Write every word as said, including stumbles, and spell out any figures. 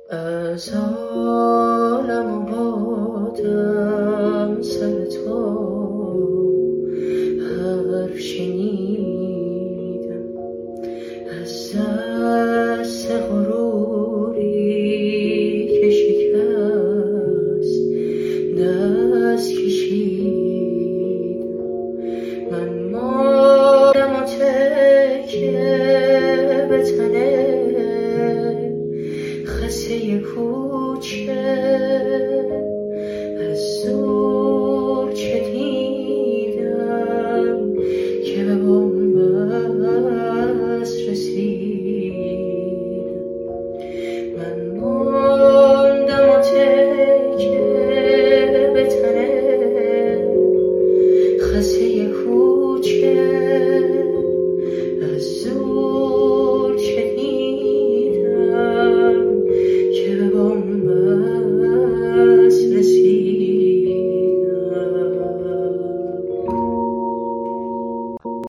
از عالم آبادم سر تو حرف شنیدم، از دست غروری که شکست دست کشیدم. من مادم و تکه به تنه خسته کوچه